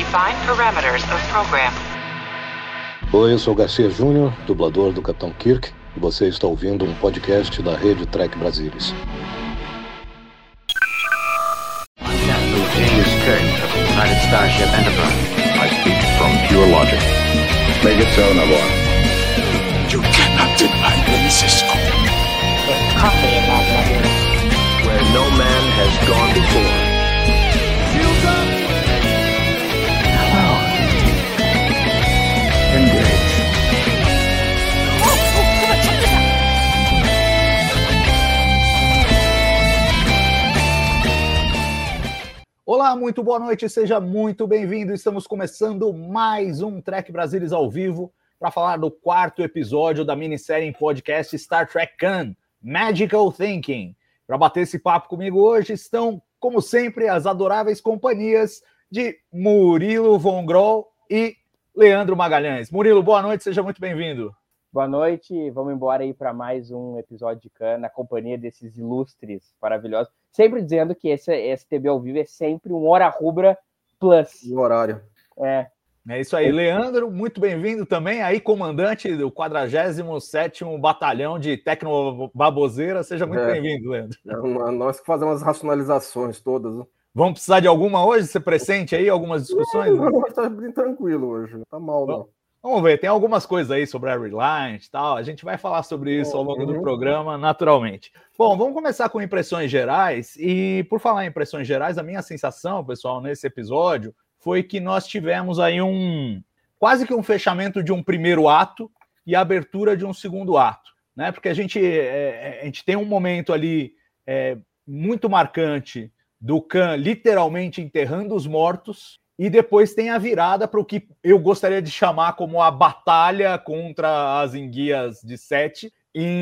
Define parameters of program. Oi, eu sou o Garcia Júnior, dublador do Capitão Kirk, e você está ouvindo um podcast da rede Trek Brasilis. Captain James Kirk of the United Starship Enterprise. I speak from pure logic. Make it so, Nabor. You cannot deny me, Cisco. There's coffee in that letter. Where no man has gone before. Hello. Engage. Olá, muito boa noite, seja muito bem-vindo. Estamos começando mais um Trek Brasilis ao vivo para falar do quarto episódio da minissérie em podcast Star Trek Khan, Magical Thinking. Para bater esse papo comigo hoje estão, como sempre, as adoráveis companhias de Murilo Von Groll e Leandro Magalhães. Murilo, boa noite, seja muito bem-vindo. Boa noite, vamos embora aí para mais um episódio de Khan, na companhia desses ilustres, maravilhosos. Sempre dizendo que esse TV ao vivo é sempre um Hora Rubra Plus. No horário. É isso aí, Leandro, muito bem-vindo também, aí comandante do 47º Batalhão de Tecnobaboseira, seja muito bem-vindo, Leandro. Nós que fazemos as racionalizações todas. Né? Vamos precisar de alguma hoje? Você presente aí, algumas discussões? Não, tá bem tranquilo hoje, não tá mal não. Vamos ver, tem algumas coisas aí sobre a Reliant e tal, a gente vai falar sobre isso ao longo do programa, naturalmente. Bom, vamos começar com impressões gerais, e por falar em impressões gerais, a minha sensação, pessoal, nesse episódio, foi que nós tivemos aí quase que um fechamento de um primeiro ato e a abertura de um segundo ato, né? Porque a gente tem um momento ali muito marcante do Khan literalmente enterrando os mortos, e depois tem a virada para o que eu gostaria de chamar como a batalha contra as enguias de Sete.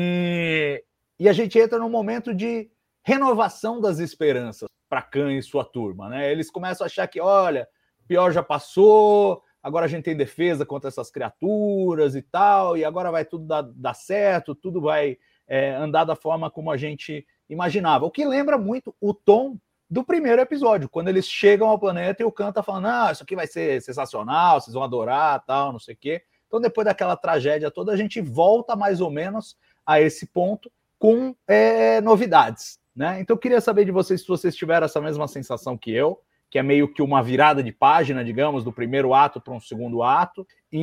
E a gente entra num momento de renovação das esperanças para Khan e sua turma, né? Eles começam a achar que, olha, o pior já passou, agora a gente tem defesa contra essas criaturas e tal, e agora vai tudo dar certo, tudo vai andar da forma como a gente imaginava. O que lembra muito o tom do primeiro episódio, quando eles chegam ao planeta e o Khan tá falando, isso aqui vai ser sensacional, vocês vão adorar, tal, não sei o quê. Então, depois daquela tragédia toda, a gente volta mais ou menos a esse ponto com novidades, né? Então, eu queria saber de vocês se vocês tiveram essa mesma sensação que eu, que é meio que uma virada de página, digamos, do primeiro ato para um segundo ato,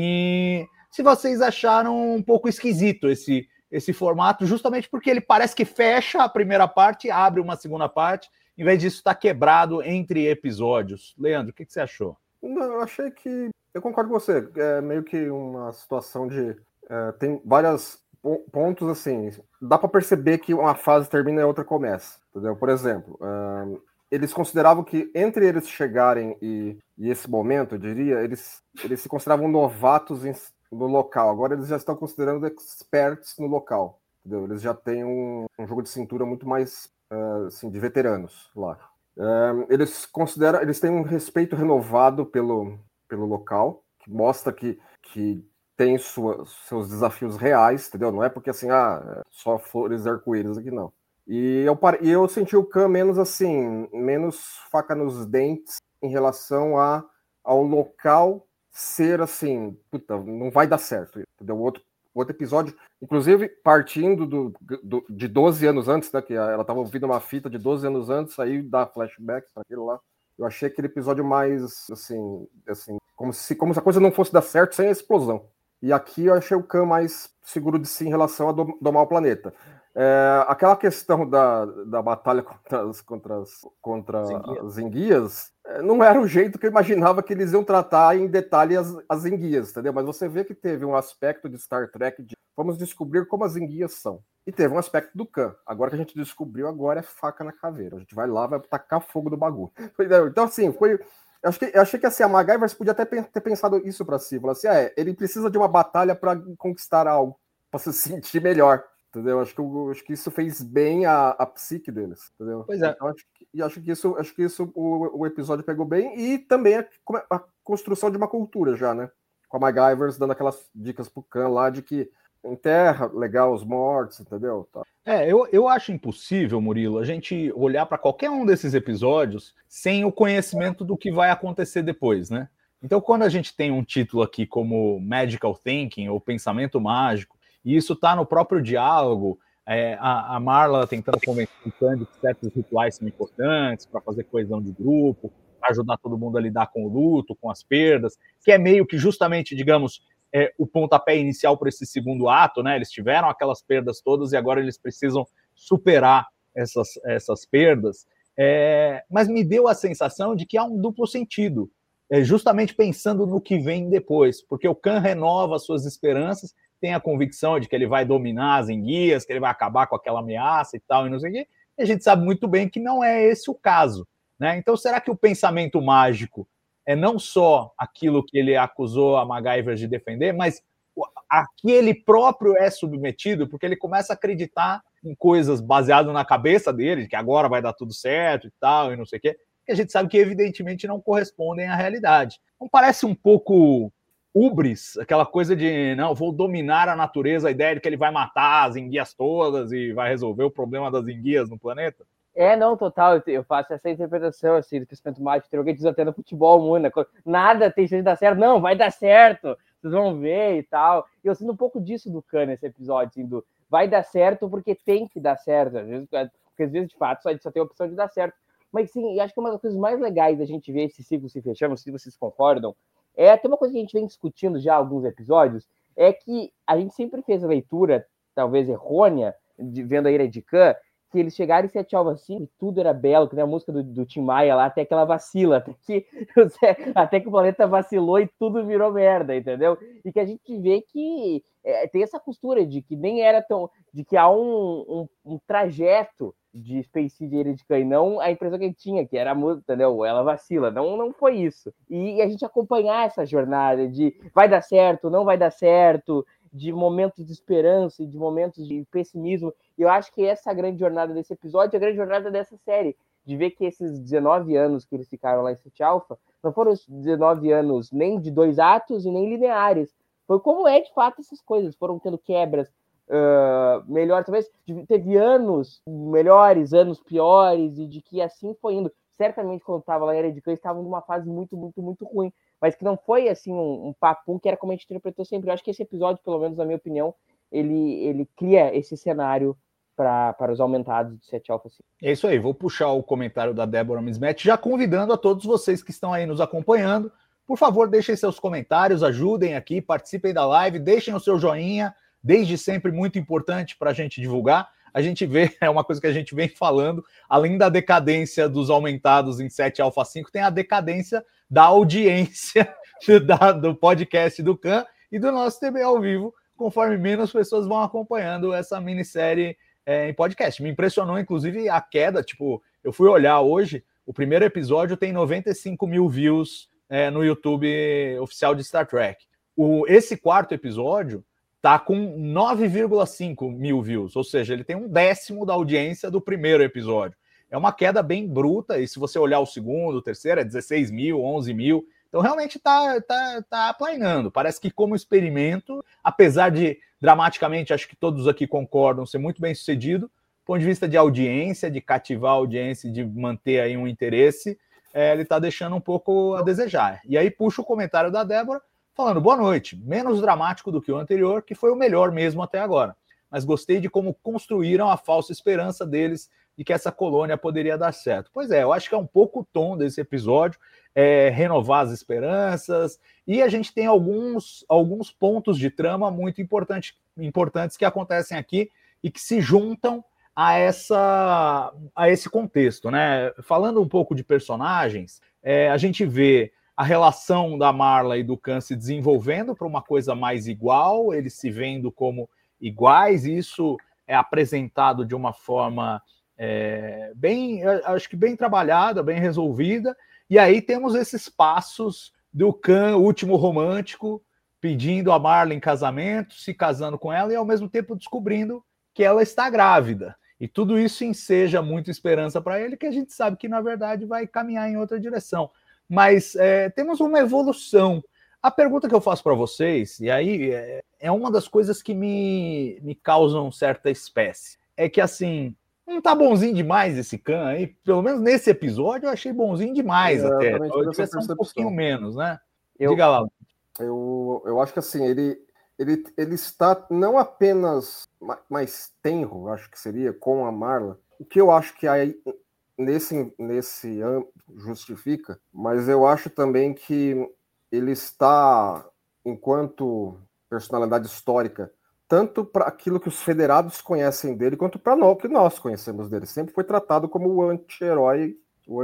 e se vocês acharam um pouco esquisito esse formato, justamente porque ele parece que fecha a primeira parte e abre uma segunda parte, em vez disso estar quebrado entre episódios. Leandro, o que você achou? Não, eu achei que... Eu concordo com você. É meio que uma situação de... tem vários pontos, assim... Dá para perceber que uma fase termina e a outra começa. Entendeu? Por exemplo, eles consideravam que entre eles chegarem e esse momento, eu diria, eles se consideravam novatos no local. Agora eles já estão considerando experts no local. Entendeu? Eles já têm um jogo de cintura muito mais... assim, de veteranos lá. Eles têm um respeito renovado pelo local, que mostra que tem seus desafios reais, entendeu? Não é porque assim, só flores e arco-íris aqui, não. E eu senti o Khan menos faca nos dentes em relação ao local ser assim, puta, não vai dar certo, entendeu? Outro episódio, inclusive partindo de 12 anos antes, né, que ela estava ouvindo uma fita de 12 anos antes, aí dá flashback para aquilo lá. Eu achei aquele episódio mais, assim como se a coisa não fosse dar certo sem a explosão. E aqui eu achei o Khan mais seguro de si em relação a domar o planeta. Aquela questão da batalha contra as enguias não era o jeito que eu imaginava que eles iam tratar em detalhe as enguias, entendeu? Mas você vê que teve um aspecto de Star Trek de vamos descobrir como as enguias são. E teve um aspecto do Khan. Agora que a gente descobriu, agora é faca na caveira. A gente vai lá, vai tacar fogo do bagulho. Então, assim, eu achei que assim, a MacGyver podia até ter pensado isso pra si. Falar assim, ele precisa de uma batalha para conquistar algo, para se sentir melhor. Entendeu? Acho que isso fez bem a psique deles, entendeu? Pois é. Então, acho que isso o episódio pegou bem, e também a construção de uma cultura já, né? Com a MacGyver dando aquelas dicas pro Khan lá de que enterra legal os mortos, entendeu? Tá. Eu acho impossível, Murilo, a gente olhar para qualquer um desses episódios sem o conhecimento do que vai acontecer depois, né? Então, quando a gente tem um título aqui como Magical Thinking, ou Pensamento Mágico, e isso está no próprio diálogo, a Marla tentando convencer o Khan que certos rituais são importantes para fazer coesão de grupo, para ajudar todo mundo a lidar com o luto, com as perdas, que é meio que justamente, digamos, o pontapé inicial para esse segundo ato, né? Eles tiveram aquelas perdas todas e agora eles precisam superar essas perdas. Mas me deu a sensação de que há um duplo sentido, justamente pensando no que vem depois, porque o Khan renova suas esperanças, tem a convicção de que ele vai dominar as enguias, que ele vai acabar com aquela ameaça e tal, e não sei o quê, e a gente sabe muito bem que não é esse o caso, né? Então, será que o pensamento mágico é não só aquilo que ele acusou a MacGyver de defender, mas a que ele próprio é submetido, porque ele começa a acreditar em coisas baseadas na cabeça dele, que agora vai dar tudo certo e tal, e não sei o quê, que a gente sabe que evidentemente não correspondem à realidade. Não parece um pouco ubris, aquela coisa de, não, vou dominar a natureza, a ideia de que ele vai matar as enguias todas e vai resolver o problema das enguias no planeta? Não, total, eu faço essa interpretação, assim, do pensamento mágico, tem alguém diz até no futebol, muito, nada tem chance de dar certo, não, vai dar certo, vocês vão ver e tal, e eu sinto um pouco disso do Khan nesse episódio, assim, do vai dar certo porque tem que dar certo, porque às vezes, de fato, só tem a opção de dar certo, mas sim, acho que uma das coisas mais legais da gente ver esse ciclo se fechando, se vocês concordam, até uma coisa que a gente vem discutindo já há alguns episódios, é que a gente sempre fez a leitura, talvez errônea, vendo a ira de Khan, que eles chegaram em Sete Alvas 5 e tudo era belo, que nem a música do Tim Maia lá, até que ela vacila, até que o planeta vacilou e tudo virou merda, entendeu? E que a gente vê que tem essa costura de que nem era tão... de que há um trajeto de Space Seed e Ira de Khan, e não a impressão que a gente tinha, que era a música, entendeu? Ela vacila, não foi isso. E a gente acompanhar essa jornada de vai dar certo, não vai dar certo, de momentos de esperança e de momentos de pessimismo. E eu acho que essa é a grande jornada desse episódio, a grande jornada dessa série, de ver que esses 19 anos que eles ficaram lá em Sete Alpha não foram os 19 anos nem de 2 atos e nem lineares. Foi como é de fato essas coisas, foram tendo quebras melhores, talvez teve anos melhores, anos piores, e de que assim foi indo. Certamente quando estava lá em Era de Khan, estavam numa fase muito, muito, muito ruim, mas que não foi assim um papo que era como a gente interpretou sempre. Eu acho que esse episódio, pelo menos na minha opinião, ele cria esse cenário para os aumentados de Sete Alpha 5. É isso aí, vou puxar o comentário da Débora Mismet, já convidando a todos vocês que estão aí nos acompanhando, por favor, deixem seus comentários, ajudem aqui, participem da live, deixem o seu joinha, desde sempre muito importante para a gente divulgar. A gente vê, é uma coisa que a gente vem falando, além da decadência dos aumentados em 7 Alpha 5, tem a decadência da audiência do podcast do Khan e do nosso TB ao vivo, conforme menos pessoas vão acompanhando essa minissérie em podcast. Me impressionou, inclusive, a queda, tipo, eu fui olhar hoje, o primeiro episódio tem 95 mil views no YouTube oficial de Star Trek. Esse quarto episódio tá com 9,5 mil views, ou seja, ele tem 1/10 da audiência do primeiro episódio. É uma queda bem bruta, e se você olhar o segundo, o terceiro, é 16 mil, 11 mil. Então, realmente tá aplainando. Parece que como experimento, apesar de, dramaticamente, acho que todos aqui concordam, ser muito bem sucedido, do ponto de vista de audiência, de cativar a audiência, de manter aí um interesse, ele tá deixando um pouco a desejar. E aí puxa o comentário da Débora, falando, boa noite, menos dramático do que o anterior, que foi o melhor mesmo até agora. Mas gostei de como construíram a falsa esperança deles de que essa colônia poderia dar certo. Pois é, eu acho que é um pouco o tom desse episódio, renovar as esperanças, e a gente tem alguns pontos de trama muito importantes que acontecem aqui e que se juntam a esse contexto, né? Falando um pouco de personagens, a gente vê a relação da Marla e do Khan se desenvolvendo para uma coisa mais igual, eles se vendo como iguais, e isso é apresentado de uma forma acho que bem trabalhada, bem resolvida, e aí temos esses passos do Khan, último romântico, pedindo a Marla em casamento, se casando com ela e ao mesmo tempo descobrindo que ela está grávida. E tudo isso enseja muita esperança para ele, que a gente sabe que na verdade vai caminhar em outra direção. Mas temos uma evolução. A pergunta que eu faço para vocês, e aí é uma das coisas que me causam certa espécie, é que assim, não tá bonzinho demais esse Khan aí? Pelo menos nesse episódio eu achei bonzinho demais até. Eu devia ser um pouquinho menos, né? Diga lá. Eu acho que assim, ele está não apenas mais tenro, acho que seria, com a Marla. O que eu acho que aí nesse âmbito justifica, mas eu acho também que ele está, enquanto personalidade histórica, tanto para aquilo que os federados conhecem dele, quanto para nós, o que nós conhecemos dele. Sempre foi tratado como o anti-herói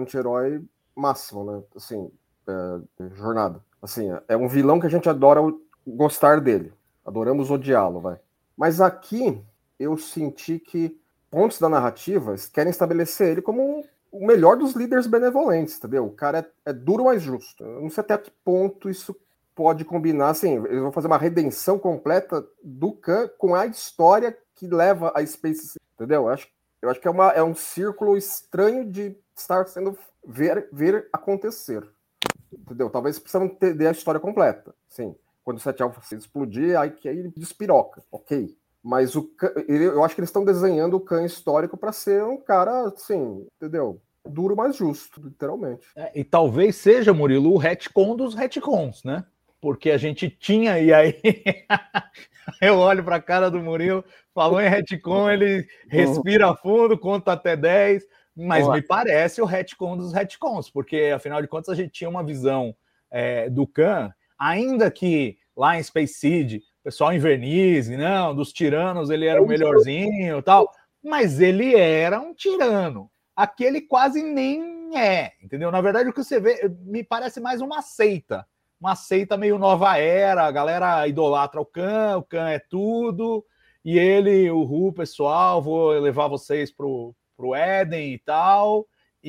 máximo, né? Assim, jornada. Assim, é um vilão que a gente adora gostar dele. Adoramos odiá-lo, vai. Mas aqui eu senti que pontos da narrativa querem estabelecer ele como o melhor dos líderes benevolentes, entendeu? O cara é duro, mas justo. Eu não sei até que ponto isso pode combinar, assim, eles vão fazer uma redenção completa do Khan com a história que leva a Space, entendeu? Eu acho que é um círculo estranho de estar sendo ver acontecer, entendeu? Talvez precisam ter a história completa, sim. Quando o 7 Alpha explodir, aí ele despiroca, ok. Mas eu acho que eles estão desenhando o Khan histórico para ser um cara, assim, entendeu? Duro, mas justo, literalmente. E talvez seja, Murilo, o retcon dos retcons, né? Porque a gente tinha, e aí eu olho para a cara do Murilo, falou em retcon, ele respira fundo, conta até 10, mas me parece o retcon dos retcons, porque afinal de contas a gente tinha uma visão do Khan, ainda que lá em Space Seed, o pessoal invernize, não, dos tiranos ele era o melhorzinho e tal, mas ele era um tirano. Aqui ele quase nem entendeu? Na verdade o que você vê, me parece mais uma seita meio nova era, a galera idolatra o Khan é tudo, e ele, o pessoal, vou levar vocês pro Éden e tal,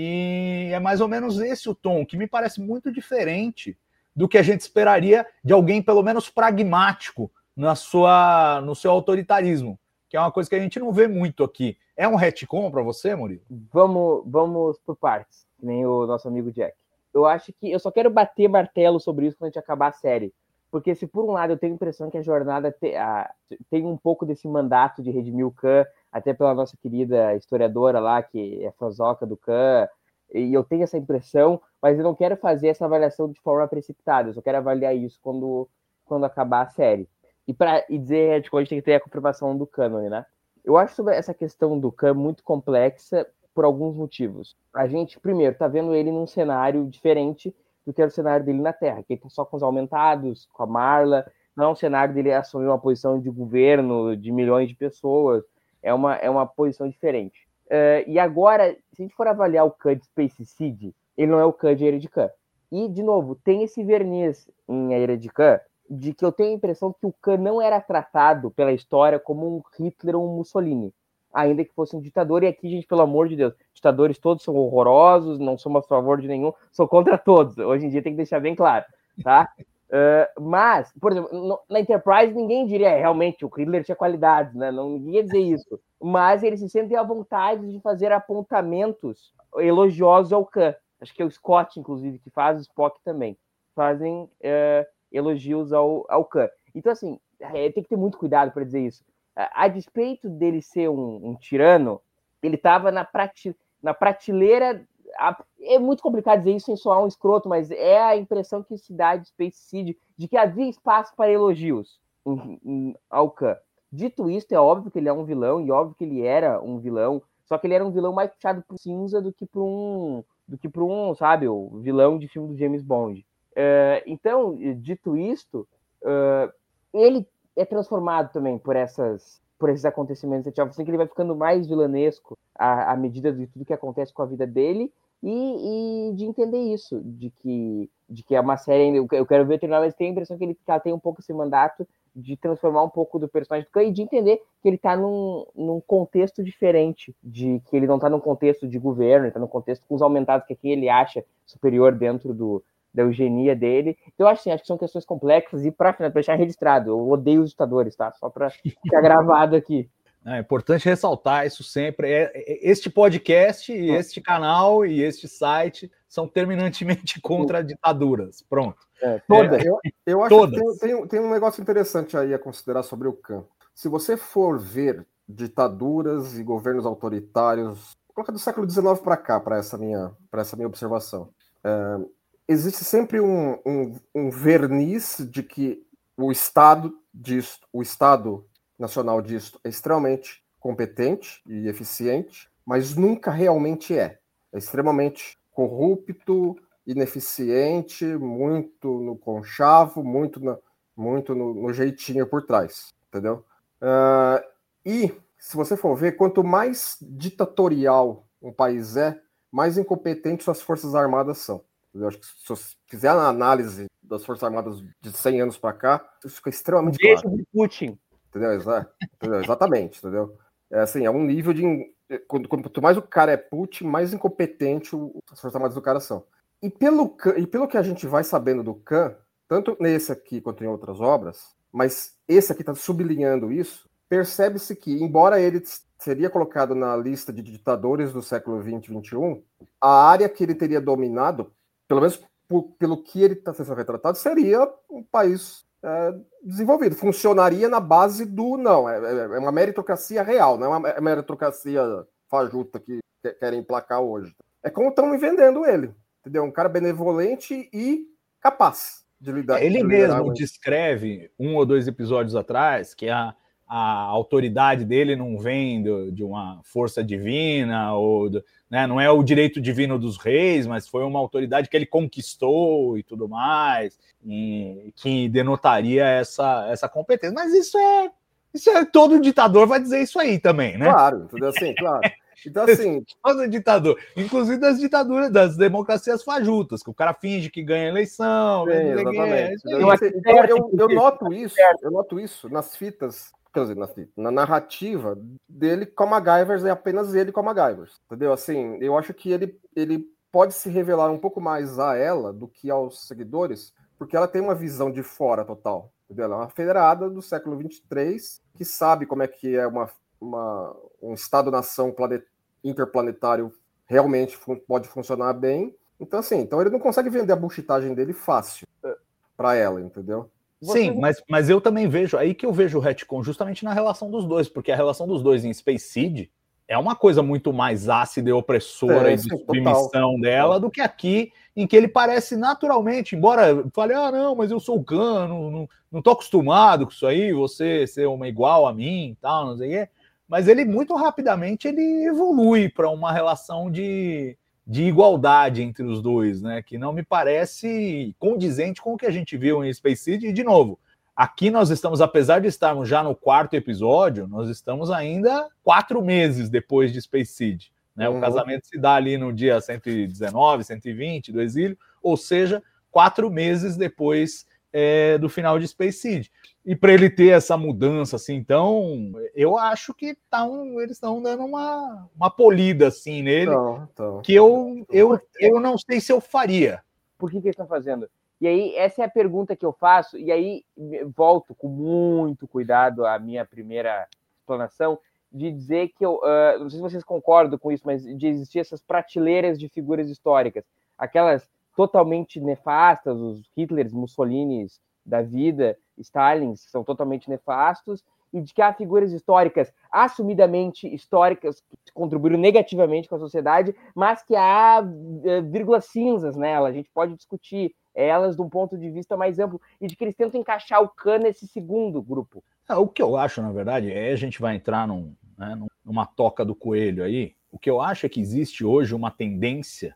e é mais ou menos esse o tom, que me parece muito diferente do que a gente esperaria de alguém pelo menos pragmático no seu autoritarismo, que é uma coisa que a gente não vê muito aqui. É um retcon para você, Murilo? Vamos por partes, que nem o nosso amigo Jack. Eu acho que eu só quero bater martelo sobre isso quando a gente acabar a série. Porque se por um lado eu tenho a impressão que a jornada tem um pouco desse mandato de redimir o Khan, até pela nossa querida historiadora lá, que é fãzoca do Khan, e eu tenho essa impressão, mas eu não quero fazer essa avaliação de forma precipitada, eu só quero avaliar isso quando acabar a série. E dizer que a gente tem que ter a confirmação do cânone, né? Eu acho sobre essa questão do Khan muito complexa por alguns motivos. A gente, primeiro, tá vendo ele num cenário diferente do que era o cenário dele na Terra, que ele tá só com os aumentados, com a Marla, não é um cenário dele assumir uma posição de governo de milhões de pessoas, é uma posição diferente. E agora, se a gente for avaliar o Khan de Space Seed, ele não é o Khan de Era de Khan. E, de novo, tem esse verniz em A Era de Khan, de que eu tenho a impressão que o Khan não era tratado pela história como um Hitler ou um Mussolini, ainda que fosse um ditador. E aqui, gente, pelo amor de Deus, ditadores todos são horrorosos, não somos a favor de nenhum, sou contra todos. Hoje em dia tem que deixar bem claro, tá? Mas, por exemplo, na Enterprise ninguém diria realmente o Hitler tinha qualidades, né? Ninguém ia dizer isso. Mas eles se sentem à vontade de fazer apontamentos elogiosos ao Khan. Acho que é o Scott, inclusive, que faz, o Spock também. Fazem elogios ao Khan. Então, assim, tem que ter muito cuidado para dizer isso. A despeito dele ser um tirano, ele estava na prateleira. É muito complicado dizer isso sem soar um escroto, mas é a impressão que se dá de Space Seed, de que havia espaço para elogios ao Khan. Dito isso, é óbvio que ele é um vilão, e óbvio que ele era um vilão, só que ele era um vilão mais puxado pro cinza do que pro um, sabe, o vilão de filme do James Bond. Então, dito isto, ele é transformado também por esses acontecimentos, assim que ele vai ficando mais vilanesco à medida de tudo que acontece com a vida dele, e de entender isso, de que é uma série, eu quero ver terminar, mas tenho a impressão que ela tem um pouco esse mandato de transformar um pouco do personagem do Khan e de entender que ele está num contexto diferente, de que ele não está num contexto de governo, ele está num contexto com os aumentados que aqui ele acha superior dentro da eugenia dele. Então, acho que são questões complexas, e para deixar registrado, eu odeio os ditadores, tá? Só para ficar gravado aqui. É importante ressaltar isso sempre. Este podcast, este canal e este site são terminantemente contra ditaduras. Pronto. Todas. Eu acho todas. Que tem um negócio interessante aí a considerar sobre o Khan. Se você for ver ditaduras e governos autoritários, coloca do século XIX para cá, para essa minha observação. existe sempre um verniz de que o Estado Nacional disto é extremamente competente e eficiente, mas nunca realmente é. É extremamente corrupto, ineficiente, muito no conchavo, muito no jeitinho por trás, entendeu? E, se você for ver, quanto mais ditatorial um país é, mais incompetentes suas forças armadas são. Eu acho que se você fizer a análise das Forças Armadas de 100 anos para cá, isso fica extremamente claro. De Putin. Entendeu? Exatamente, entendeu? É um nível de... Quanto mais o cara é Putin, mais incompetente as Forças Armadas do cara são. E pelo que a gente vai sabendo do Khan, tanto nesse aqui quanto em outras obras, mas esse aqui está sublinhando isso, percebe-se que, embora ele seria colocado na lista de ditadores do século XX e XXI, a área que ele teria dominado, pelo menos pelo que ele está sendo retratado, seria um país desenvolvido. Funcionaria na base do... Não, é uma meritocracia real, não é uma meritocracia fajuta que querem emplacar hoje. É como estão me vendendo ele, entendeu? Um cara benevolente e capaz de lidar. Ele mesmo descreve, 1 ou 2 episódios atrás, que a autoridade dele não vem de uma força divina, né, não é o direito divino dos reis, mas foi uma autoridade que ele conquistou e tudo mais, e que denotaria essa competência. Mas isso é todo ditador vai dizer isso aí também, né? Claro, entendeu? Assim, claro. Então, assim... Todo ditador, inclusive das ditaduras, das democracias fajutas, que o cara finge que ganha eleição. Sim, exatamente. Eu noto isso nas fitas, quer dizer, na narrativa dele com a MacGyver, é apenas ele com a MacGyver, entendeu? Assim, eu acho que ele pode se revelar um pouco mais a ela do que aos seguidores, porque ela tem uma visão de fora total, entendeu? Ela é uma federada do século 23 que sabe como é que é um Estado-nação interplanetário realmente pode funcionar bem. Então, assim, ele não consegue vender a bullshitagem dele fácil para ela, entendeu? Sim, mas eu também vejo, aí que eu vejo o retcon justamente na relação dos dois, porque a relação dos dois em Space Seed é uma coisa muito mais ácida e opressora e de submissão dela do que aqui, em que ele parece naturalmente, embora fale, não, mas eu sou o Khan, não tô acostumado com isso aí, você ser uma igual a mim e tal, não sei o quê, mas ele muito rapidamente ele evolui para uma relação de igualdade entre os dois, né? Que não me parece condizente com o que a gente viu em Space Seed. E, de novo, aqui nós estamos, apesar de estarmos já no 4º episódio, nós estamos ainda 4 meses depois de Space Seed. Né? O casamento se dá ali no dia 119, 120 do exílio, ou seja, 4 meses depois do final de Space Seed. E para ele ter essa mudança, assim, então, eu acho que eles estão dando uma polida, assim, nele, que eu não sei se eu faria. Por que eles estão fazendo? E aí, essa é a pergunta que eu faço, e aí volto com muito cuidado à minha primeira explanação, de dizer que eu, não sei se vocês concordam com isso, mas de existir essas prateleiras de figuras históricas, aquelas totalmente nefastas, os Hitlers, Mussolinis da vida, Stalins, que são totalmente nefastos, e de que há figuras históricas assumidamente históricas que contribuíram negativamente com a sociedade, mas que há vírgulas cinzas nela, a gente pode discutir elas de um ponto de vista mais amplo, e de que eles tentam encaixar o Khan nesse segundo grupo. O que eu acho, na verdade, a gente vai entrar numa toca do coelho aí, o que eu acho é que existe hoje uma tendência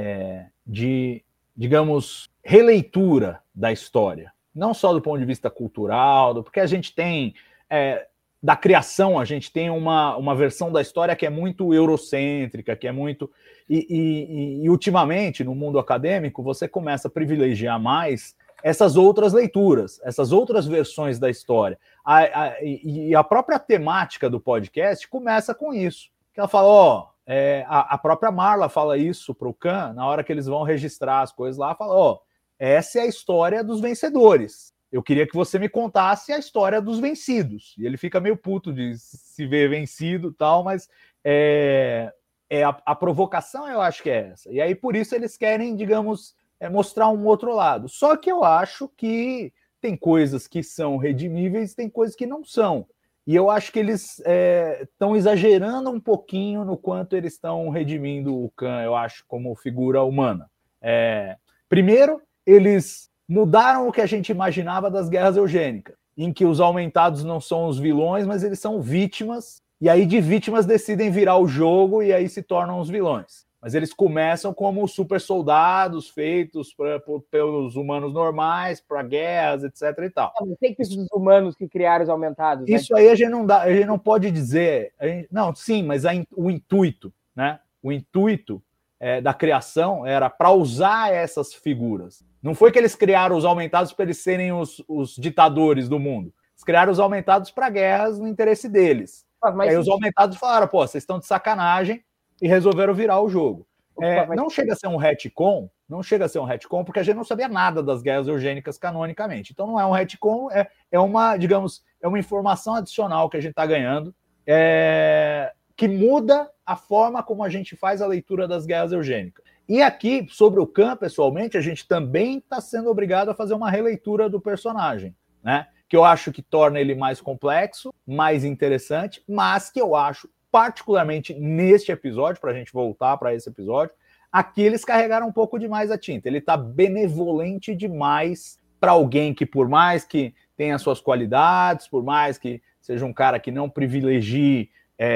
de, digamos, releitura da história. Não só do ponto de vista cultural, porque a gente tem, da criação, a gente tem uma versão da história que é muito eurocêntrica, que é muito... E ultimamente, no mundo acadêmico, você começa a privilegiar mais essas outras leituras, essas outras versões da história. E a própria temática do podcast começa com isso. Que ela fala, a própria Marla fala isso para o Khan, na hora que eles vão registrar as coisas lá, fala, essa é a história dos vencedores. Eu queria que você me contasse a história dos vencidos. E ele fica meio puto de se ver vencido e tal, mas a provocação eu acho que é essa. E aí por isso eles querem, digamos, mostrar um outro lado. Só que eu acho que tem coisas que são redimíveis, tem coisas que não são. E eu acho que eles estão exagerando um pouquinho no quanto eles estão redimindo o Khan, eu acho, como figura humana. Primeiro, eles mudaram o que a gente imaginava das guerras eugênicas, em que os aumentados não são os vilões, mas eles são vítimas, e aí de vítimas decidem virar o jogo e aí se tornam os vilões. Mas eles começam como super soldados feitos pelos humanos normais, para guerras, etc. e tal. Não tem que ser os humanos que criaram os aumentados. Isso aí a gente não pode dizer. Não, sim, mas o intuito, né? O intuito da criação era para usar essas figuras. Não foi que eles criaram os aumentados para eles serem os ditadores do mundo. Eles criaram os aumentados para guerras no interesse deles. Mas aí os aumentados falaram, pô, vocês estão de sacanagem, e resolveram virar o jogo. Não chega a ser um retcon, porque a gente não sabia nada das guerras eugênicas canonicamente. Então não é um retcon, é uma informação adicional que a gente está ganhando, que muda a forma como a gente faz a leitura das guerras eugênicas. E aqui, sobre o Khan, pessoalmente, a gente também está sendo obrigado a fazer uma releitura do personagem, né? Que eu acho que torna ele mais complexo, mais interessante, mas que eu acho, particularmente neste episódio, para a gente voltar para esse episódio, aqui eles carregaram um pouco demais a tinta. Ele está benevolente demais para alguém que, por mais que tenha suas qualidades, por mais que seja um cara que não privilegie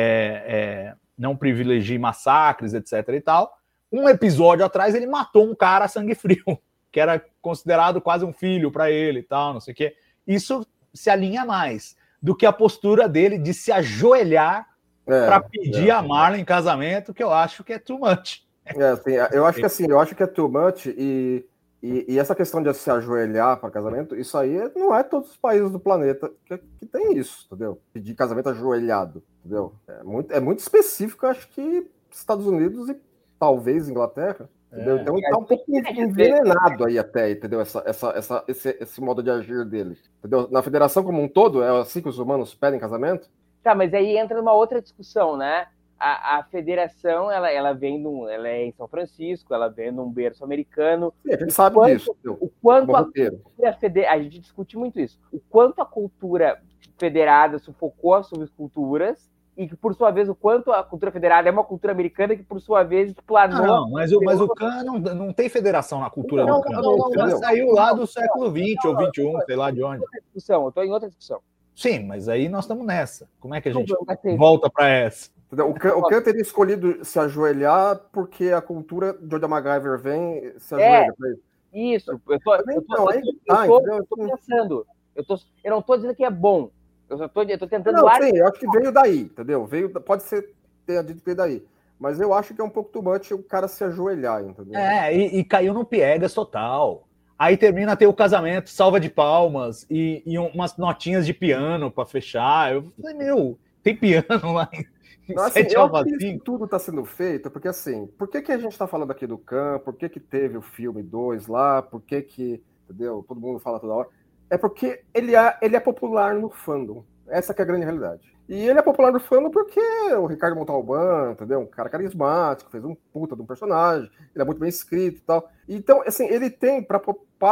massacres, etc. e tal, um episódio atrás ele matou um cara a sangue frio, que era considerado quase um filho para ele e tal, não sei o quê. Isso se alinha mais do que a postura dele de se ajoelhar para pedir a Marla em casamento, que eu acho que é too much. Eu acho que é too much, e essa questão de se ajoelhar para casamento, isso aí não é todos os países do planeta que tem isso, entendeu? Pedir casamento ajoelhado, entendeu? É muito específico, eu acho que Estados Unidos e talvez Inglaterra, entendeu? Então ele tá um pouco envenenado aí até, entendeu? Esse modo de agir dele, entendeu? Na federação como um todo, é assim que os humanos pedem casamento? Tá, mas aí entra numa outra discussão, né? A federação, ela é em São Francisco, ela vem num berço americano. Sim, a gente sabe disso. O quanto a gente discute muito isso. O quanto a cultura federada sufocou as subculturas e que, por sua vez, o quanto a cultura federada é uma cultura americana que, por sua vez, planou... Não, mas o Khan não tem federação na cultura do Khan. O Khan saiu lá do século XX ou XXI, sei lá de onde. Eu estou em outra discussão. Sim, mas aí nós estamos nessa. Como é que a gente volta para essa? O Khan teria escolhido se ajoelhar porque a cultura de onde a MacGyver vem se ajoelha para ele. Isso, eu tô pensando. Eu não estou dizendo que é bom. Eu tô tentando... Sim, eu acho que veio daí, entendeu? Pode ser ter dito que veio daí. Mas eu acho que é um pouco too much o cara se ajoelhar, entendeu? E caiu no piegas total. Aí termina a ter o casamento, salva de palmas e umas notinhas de piano para fechar. Eu falei, tem piano lá em eu acho que isso tudo está sendo feito, porque assim, por que a gente está falando aqui do Khan? Por que teve o filme 2 lá? Por que, entendeu? Todo mundo fala toda hora. É porque ele é popular no fandom. Essa que é a grande realidade. E ele é popular no fandom porque o Ricardo Montalbán, entendeu? Um cara carismático, fez um puta de um personagem, ele é muito bem escrito e tal. Então, assim, ele tem para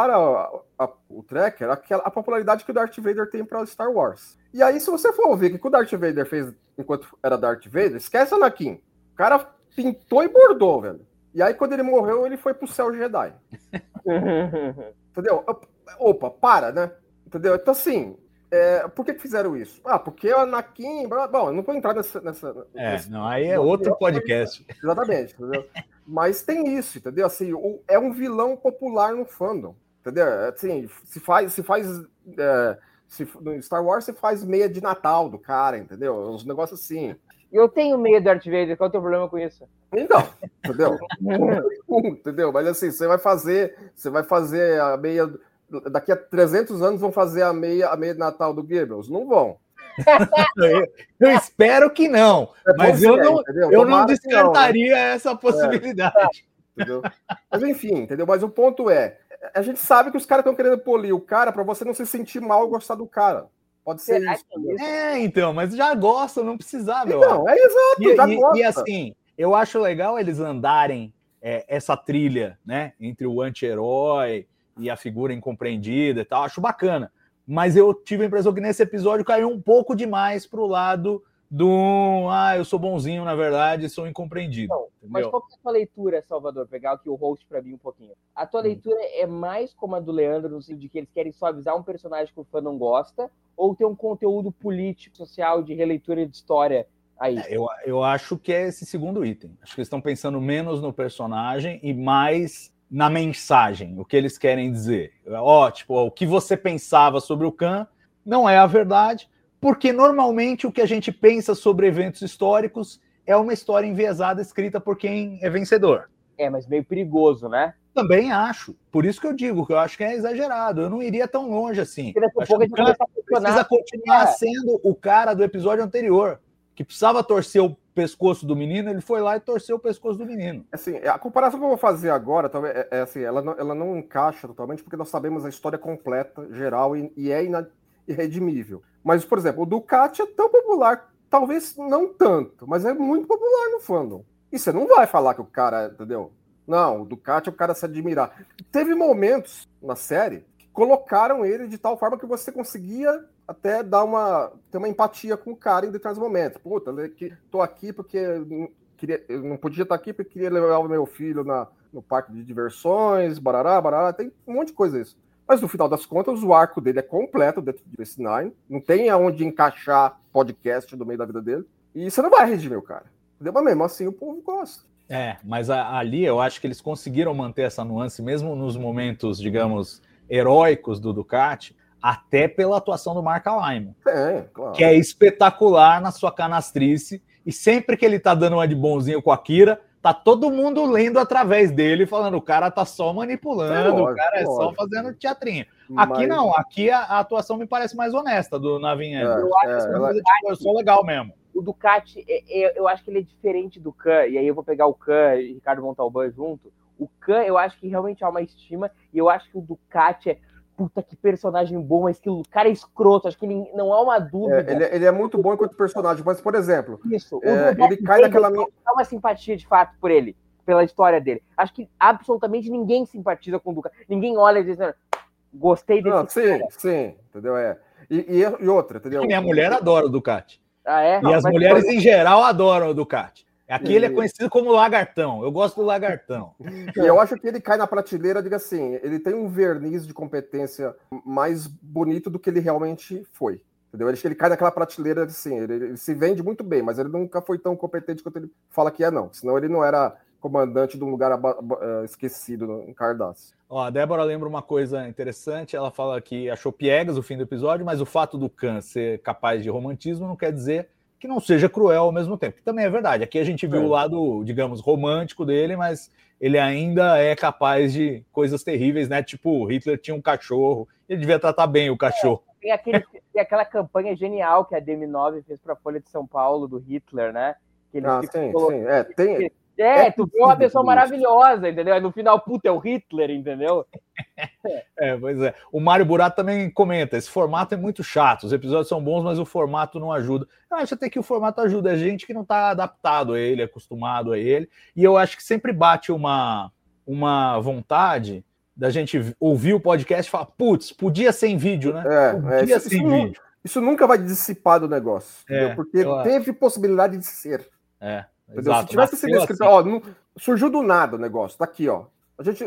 o Trekker a popularidade que o Darth Vader tem para Star Wars. E aí, se você for ver o que o Darth Vader fez enquanto era Darth Vader, esquece Anakin. O cara pintou e bordou, velho. E aí, quando ele morreu, ele foi pro céu Jedi. Entendeu? Opa, para, né? Entendeu? Então, assim... por que fizeram isso? Porque o Anakin... Bom, eu não vou entrar nessa... Aí é outro podcast. Exatamente, entendeu? Mas tem isso, entendeu? Assim, é um vilão popular no fandom, entendeu? Assim, no Star Wars se faz meia de Natal do cara, entendeu? Uns negócios assim. Eu tenho medo do Darth Vader, qual é o teu problema com isso? Então, entendeu? Entendeu? Mas assim, você vai fazer a meia... Daqui a 300 anos vão fazer a meia de Natal do Goebbels? Não vão. Eu espero que não, mas eu não descartaria essa possibilidade. Entendeu? Mas enfim, entendeu? Mas o ponto é, a gente sabe que os caras estão querendo polir o cara para você não se sentir mal e gostar do cara. Pode ser isso. Então, mas já gosta, não precisava. Não, exato, já gosta. E assim, eu acho legal eles andarem essa trilha, né, entre o anti-herói e a figura incompreendida e tal, acho bacana. Mas eu tive a impressão que nesse episódio caiu um pouco demais pro lado eu sou bonzinho, na verdade, e sou incompreendido. Não, mas qual que é a tua leitura, Salvador? Pegar aqui o host para mim um pouquinho. A tua leitura é mais como a do Leandro, no sentido de que eles querem suavizar um personagem que o fã não gosta, ou tem um conteúdo político, social, de releitura de história aí? Eu acho que é esse segundo item. Acho que eles estão pensando menos no personagem e mais na mensagem, o que eles querem dizer. O que você pensava sobre o Khan não é a verdade, porque normalmente o que a gente pensa sobre eventos históricos é uma história enviesada escrita por quem é vencedor. Mas meio perigoso, né? Também acho. Por isso que eu digo que eu acho que é exagerado. Eu não iria tão longe assim. Precisa continuar sendo o cara do episódio anterior, que precisava torcer o pescoço do menino, ele foi lá e torceu o pescoço do menino. Assim, a comparação que eu vou fazer agora assim, ela não encaixa totalmente, porque nós sabemos a história completa, geral, e é irredimível. Mas, por exemplo, o Ducati é tão popular, talvez não tanto, mas é muito popular no fandom. E você não vai falar que o cara, entendeu? Não, o Ducati é o cara a se admirar. Teve momentos na série que colocaram ele de tal forma que você conseguia até ter uma empatia com o cara em determinados momentos. Puta, tô aqui porque eu não podia estar aqui porque queria levar o meu filho no parque de diversões, barará, tem um monte de coisa isso. Mas no final das contas, o arco dele é completo dentro de DS9. Não tem aonde encaixar podcast no meio da vida dele. E você não vai redimir o cara. Entendeu? Mas mesmo assim o povo gosta. Mas ali eu acho que eles conseguiram manter essa nuance, mesmo nos momentos, digamos, heróicos do Ducati, até pela atuação do Mark Alymon. Claro. Que é espetacular na sua canastrice. E sempre que ele tá dando uma de bonzinho com a Kira, tá todo mundo lendo através dele, falando, o cara tá só manipulando, o cara é só fazendo teatrinho. Aqui não, aqui a atuação me parece mais honesta do Navin. Eu acho que eu sou legal mesmo. O Ducati, eu acho que ele é diferente do Khan, e aí eu vou pegar o Khan e Ricardo Montalbán junto. O Khan, eu acho que realmente há uma estima, e eu acho que o Ducati é, puta, que personagem bom, mas que o cara é escroto, acho que ele, não há uma dúvida. Ele é muito bom enquanto personagem, mas, por exemplo, ele cai naquela minha... Há uma simpatia, de fato, por ele, pela história dele. Acho que absolutamente ninguém simpatiza com o Ducati. Ninguém olha e diz, gostei desse cara. Sim, entendeu? E outra, entendeu? Minha mulher adora o Ducati. Não, e as mulheres em geral adoram o Ducati. Aqui ele é conhecido como lagartão. Eu gosto do lagartão. E eu acho que ele cai na prateleira, diga assim, ele tem um verniz de competência mais bonito do que ele realmente foi. Entendeu? Acho que ele cai naquela prateleira, assim, ele se vende muito bem, mas ele nunca foi tão competente quanto ele fala que é, não. Senão ele não era comandante de um lugar esquecido em Cardass. A Débora lembra uma coisa interessante, ela fala que achou piegas o fim do episódio, mas o fato do Khan ser capaz de romantismo não quer dizer que não seja cruel ao mesmo tempo, que também é verdade. Aqui a gente viu o lado, digamos, romântico dele, mas ele ainda é capaz de coisas terríveis, né? Tipo, Hitler tinha um cachorro, ele devia tratar bem o cachorro. Tem aquela campanha genial que a DM9 fez para a Folha de São Paulo, do Hitler, né? Que ele sim. Tu vê uma pessoa maravilhosa, entendeu? Aí no final, puta, é o Hitler, entendeu? Pois é. O Mário Burato também comenta, esse formato é muito chato, os episódios são bons, mas o formato não ajuda. Eu acho até que o formato ajuda a gente que não está adaptado a ele, acostumado a ele, e eu acho que sempre bate uma vontade da gente ouvir o podcast e falar, putz, podia ser em vídeo, né? Podia ser em vídeo. Isso nunca vai dissipar do negócio, entendeu? Porque teve possibilidade de ser. Exato. Se tivesse sido escrito, não, surgiu do nada o negócio, tá aqui, ó. A gente,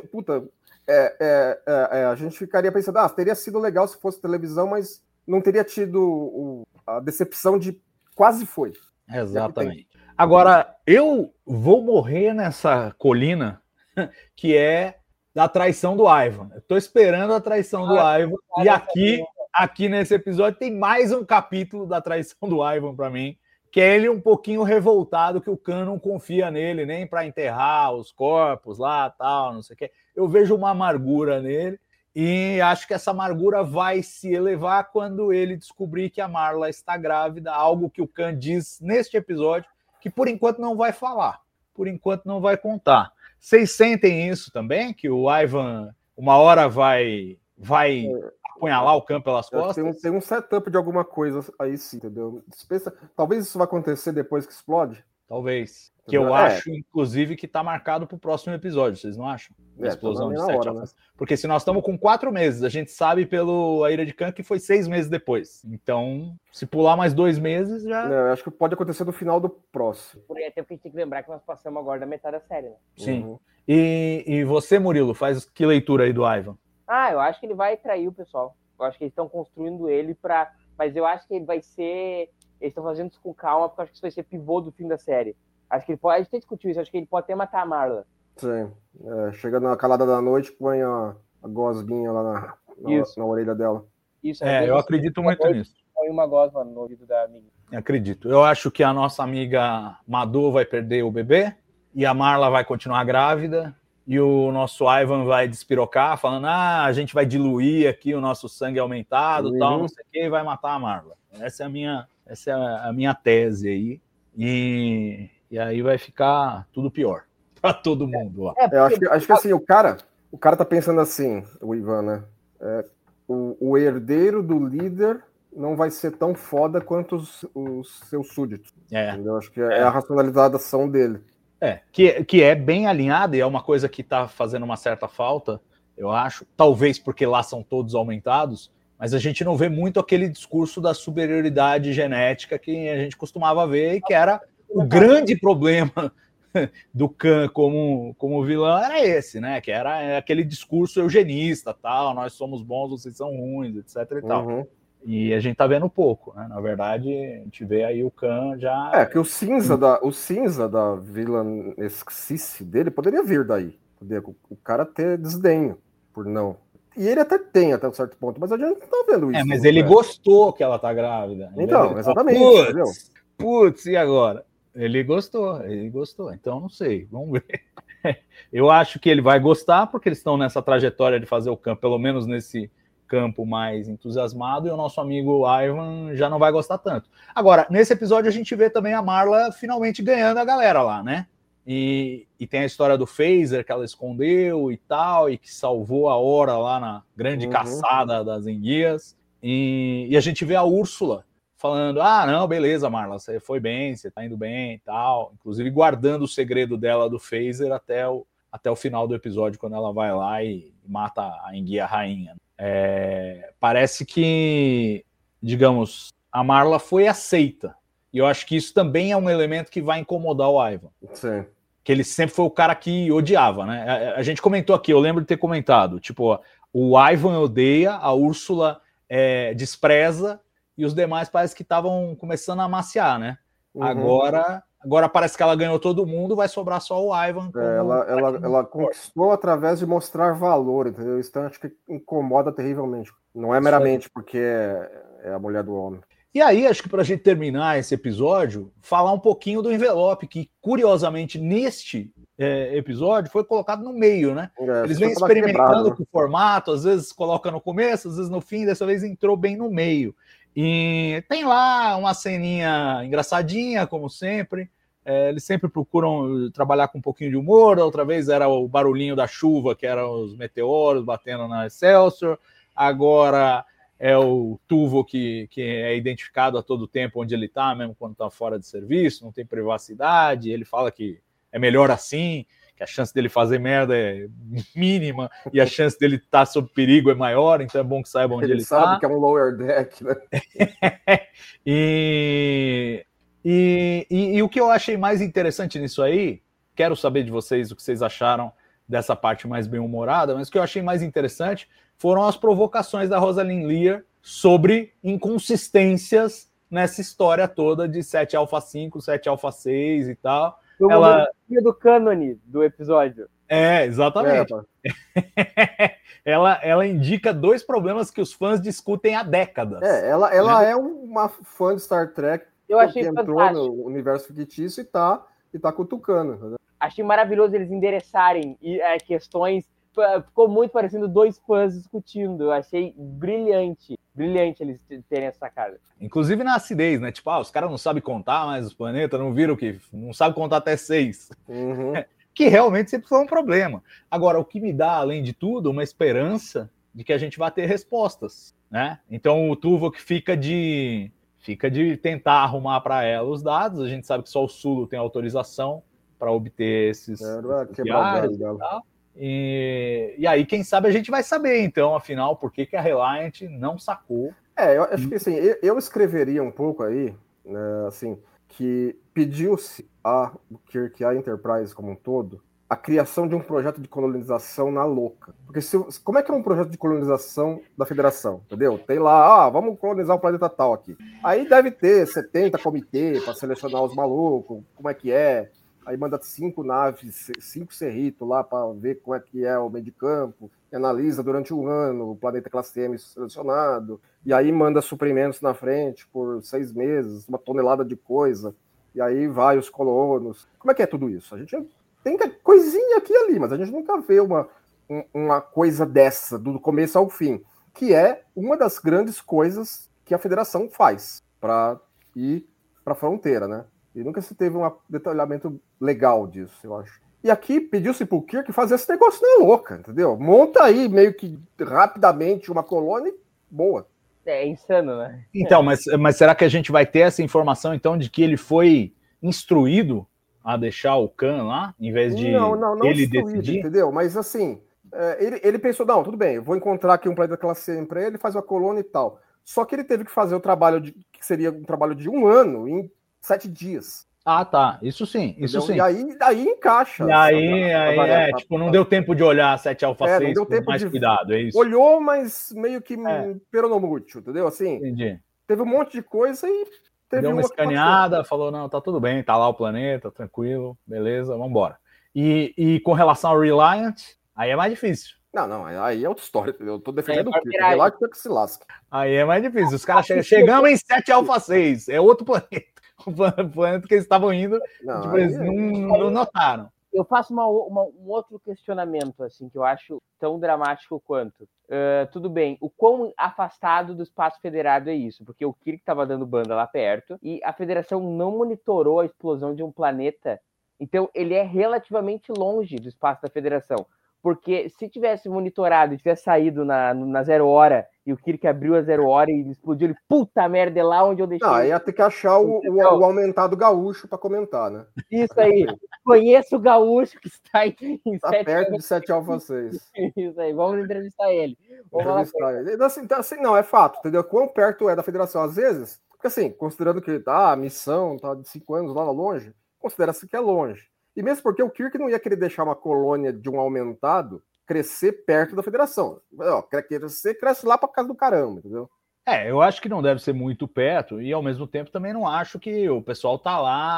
a gente ficaria pensando, teria sido legal se fosse televisão, mas não teria tido a decepção de quase foi. Exatamente. Agora, eu vou morrer nessa colina que é da traição do Ivan. Eu tô esperando a traição do Ivan, e aqui nesse episódio tem mais um capítulo da traição do Ivan para mim, que é ele um pouquinho revoltado que o Khan não confia nele nem para enterrar os corpos lá, tal, não sei o quê. Eu vejo uma amargura nele e acho que essa amargura vai se elevar quando ele descobrir que a Marla está grávida, algo que o Khan diz neste episódio, que por enquanto não vai falar, por enquanto não vai contar. Vocês sentem isso também? Que o Ivan uma hora vai apunhalar o Khan pelas costas? Tem um setup de alguma coisa aí sim, entendeu? Talvez isso vai acontecer depois que explode, Talvez. Que eu acho, inclusive, que tá marcado pro próximo episódio, vocês não acham? A explosão de 7 alfas. Né? Porque se nós estamos com 4 meses, a gente sabe pelo A Ira de Khan que foi 6 meses depois. Então, se pular mais 2 meses, já... Eu acho que pode acontecer no final do próximo. Por aí, até porque a gente tem que lembrar que nós passamos agora da metade da série, né? Sim. Uhum. E você, Murilo, faz que leitura aí do Ivan? Eu acho que ele vai trair o pessoal. Eu acho que eles estão construindo ele pra... Mas eu acho que ele vai ser... Eles estão fazendo isso com calma, porque eu acho que isso vai ser pivô do fim da série. Acho que ele pode... A gente tem discutido isso, acho que ele pode até matar a Marla. Sim. Chega na calada da noite, põe a gosguinha lá na orelha dela. Isso, eu acredito muito nisso. Põe uma gosma no ouvido da amiga. Acredito. Eu acho que a nossa amiga Madô vai perder o bebê, e a Marla vai continuar grávida, e o nosso Ivan vai despirocar, falando, a gente vai diluir aqui, o nosso sangue aumentado, tal, não sei o que, e vai matar a Marla. Essa é a minha tese aí. E aí vai ficar tudo pior para todo mundo. Ó. Acho que assim, o cara tá pensando assim, o Ivan, né? O herdeiro do líder não vai ser tão foda quanto os seus súditos. Entendeu? Acho que é a racionalização dele. Que é bem alinhada e é uma coisa que tá fazendo uma certa falta, eu acho. Talvez porque lá são todos aumentados, mas a gente não vê muito aquele discurso da superioridade genética que a gente costumava ver e que era o grande problema do Khan como vilão, era esse, né? Que era aquele discurso eugenista, tal, nós somos bons, vocês são ruins, etc. e tal. E a gente tá vendo pouco, né? Na verdade, a gente vê aí o Khan já... que o cinza da vilanice dele poderia vir daí. O cara ter desdenho por não... E ele até tem, até um certo ponto, mas a gente não tá vendo isso. Mas ele gostou que ela tá grávida. Então, exatamente. Putz, e agora? Ele gostou. Então, não sei, vamos ver. Eu acho que ele vai gostar, porque eles estão nessa trajetória de fazer o campo, pelo menos nesse campo mais entusiasmado, e o nosso amigo Ivan já não vai gostar tanto. Agora, nesse episódio a gente vê também a Marla finalmente ganhando a galera lá, né? E tem a história do phaser que ela escondeu e tal, e que salvou a hora lá na grande caçada das enguias. E a gente vê a Úrsula falando, não, beleza, Marla, você foi bem, você tá indo bem e tal. Inclusive guardando o segredo dela do phaser até o final do episódio, quando ela vai lá e mata a enguia rainha. Parece que, digamos, a Marla foi aceita. E eu acho que isso também é um elemento que vai incomodar o Ivan. Sim. Que ele sempre foi o cara que odiava, né? A gente comentou aqui, eu lembro de ter comentado, tipo, o Ivan odeia, a Úrsula despreza, e os demais parece que estavam começando a amaciar, né? Agora parece que ela ganhou todo mundo, vai sobrar só o Ivan. Ela conquistou através de mostrar valor, entendeu? Isso acho que incomoda terrivelmente. Não é meramente porque é a mulher do homem. E aí, acho que para a gente terminar esse episódio, falar um pouquinho do envelope, que curiosamente neste episódio foi colocado no meio, né? Eles vêm experimentando com o formato, às vezes coloca no começo, às vezes no fim, dessa vez entrou bem no meio. E tem lá uma ceninha engraçadinha, como sempre. Eles sempre procuram trabalhar com um pouquinho de humor. Da outra vez era o barulhinho da chuva, que eram os meteoros batendo na Excelsior. Agora é o Tuvo que é identificado a todo tempo onde ele está, mesmo quando está fora de serviço, não tem privacidade. Ele fala que é melhor assim, que a chance dele fazer merda é mínima e a chance dele estar sob perigo é maior, então é bom que saiba onde ele está. Ele sabe que é um lower deck, né? E o que eu achei mais interessante nisso aí, quero saber de vocês o que vocês acharam dessa parte mais bem-humorada, mas o que eu achei mais interessante foram as provocações da Rosaline Lear sobre inconsistências nessa história toda de 7 alfa 5, 7 alfa 6 e tal. Ela do cânone do episódio. Exatamente. Ela indica 2 problemas que os fãs discutem há décadas. Ela é uma fã de Star Trek. Eu achei que entrou fantástico. no universo fictício e tá cutucando. Né? Achei maravilhoso eles endereçarem questões. Ficou muito parecendo 2 fãs discutindo. Eu achei brilhante eles terem essa sacada. Inclusive na acidez, né? Tipo, os caras não sabem contar mais os planetas, não viram que não sabem contar até 6. Que realmente sempre foi um problema. Agora, o que me dá, além de tudo, uma esperança de que a gente vai ter respostas, né? Então o Tuvok fica de fica de tentar arrumar para ela os dados. A gente sabe que só o Sulo tem autorização para obter esses diários e tal. E aí, quem sabe, a gente vai saber, então, afinal, por que a Reliant não sacou. Eu acho que assim, eu escreveria um pouco aí, né, assim, que pediu-se a Kirk, a Enterprise como um todo, a criação de um projeto de colonização na louca. Porque como é que é um projeto de colonização da Federação? Entendeu? Tem lá, vamos colonizar o planeta tal aqui. Aí deve ter 70 comitês para selecionar os malucos, como é que é. Aí manda 5 naves, 5 Cerrito lá para ver como é que é o meio de campo, e analisa durante um ano o planeta classe M selecionado, e aí manda suprimentos na frente por 6 meses, uma tonelada de coisa, e aí vai os colonos. Como é que é tudo isso? A gente tem coisinha aqui e ali, mas a gente nunca vê uma coisa dessa, do começo ao fim, que é uma das grandes coisas que a Federação faz para ir para a fronteira, né? E nunca se teve um detalhamento legal disso, eu acho. E aqui pediu-se pro Kirk fazer esse negócio na louca, entendeu? Monta aí meio que rapidamente uma colônia boa. É insano, né? Então, mas será que a gente vai ter essa informação, então, de que ele foi instruído a deixar o Khan lá, em vez de não ele instruído, decidir? entendeu? Mas assim, ele pensou, não, tudo bem, eu vou encontrar aqui um planeta classe M para ele, faz uma colônia e tal. Só que ele teve que fazer o trabalho que seria um trabalho de 1 ano em 7 dias. Ah, tá. Isso sim, isso sim. E aí encaixa. E aí tipo, não deu tempo de olhar 7 Alpha 6 não deu tempo mais de... cuidado, é isso? Olhou, mas meio que peronomútil, entendeu? Assim, Entendi. teve um monte de coisa e teve deu uma escaneada, falou, não, tá tudo bem, tá lá o planeta, tranquilo, beleza, vambora. E com relação ao Reliant, aí é mais difícil. Não, aí é outra história, eu tô defendendo o Kirk, Reliant que se lasca. Aí é mais difícil, os caras chegamos em 7 Alpha 6, é outro planeta. O planeta que eles estavam indo, eles não notaram. Eu faço um outro questionamento, assim, que eu acho tão dramático quanto. Tudo bem, o quão afastado do espaço federado é isso? Porque o Kirk estava dando banda lá perto e a Federação não monitorou a explosão de um planeta, então ele é relativamente longe do espaço da Federação. Porque se tivesse monitorado e tivesse saído na 0 hora e o Kirk abriu a 0 hora e explodiu, ele, puta merda, é lá onde eu deixei. Aí ia ter que achar o aumentado gaúcho para comentar, né? Isso aí. Conheço o gaúcho que está em tá 7 perto de 7 Alpha 6. Isso aí, vamos entrevistar ele. Assim, não, é fato, entendeu? Quão perto é da Federação? Às vezes, porque assim, considerando que a missão tá de 5 anos lá longe, considera-se que é longe. E mesmo porque o Kirk não ia querer deixar uma colônia de um aumentado crescer perto da Federação. Você cresce lá para casa do caramba, entendeu? Eu acho que não deve ser muito perto e, ao mesmo tempo, também não acho que o pessoal tá